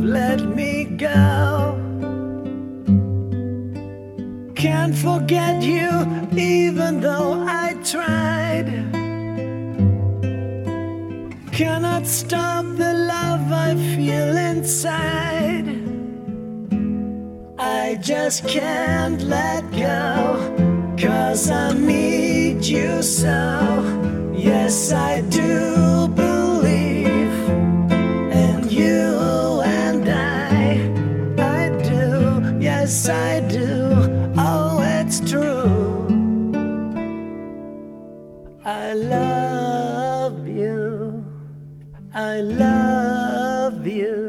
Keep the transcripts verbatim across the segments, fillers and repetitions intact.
let me go. Can't forget you even though I tried. Cannot stop the love I feel inside. I just can't let go, 'cause I need you so. Yes, I do believe in you and I. I do, yes I do. Oh, it's true. I love you. I love you.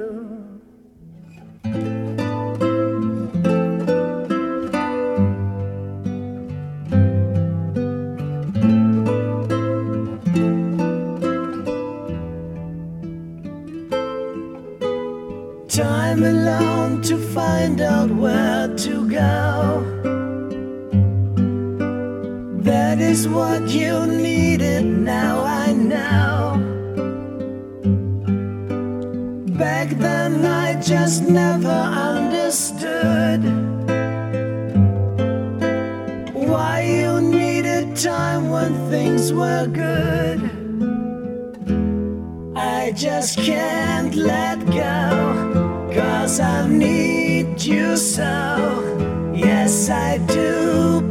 Time alone to find out where to go. That is what you needed, now I know. Back then I just never understood why you needed time when things were good. I just can't let go, 'cause I need you so. Yes, I do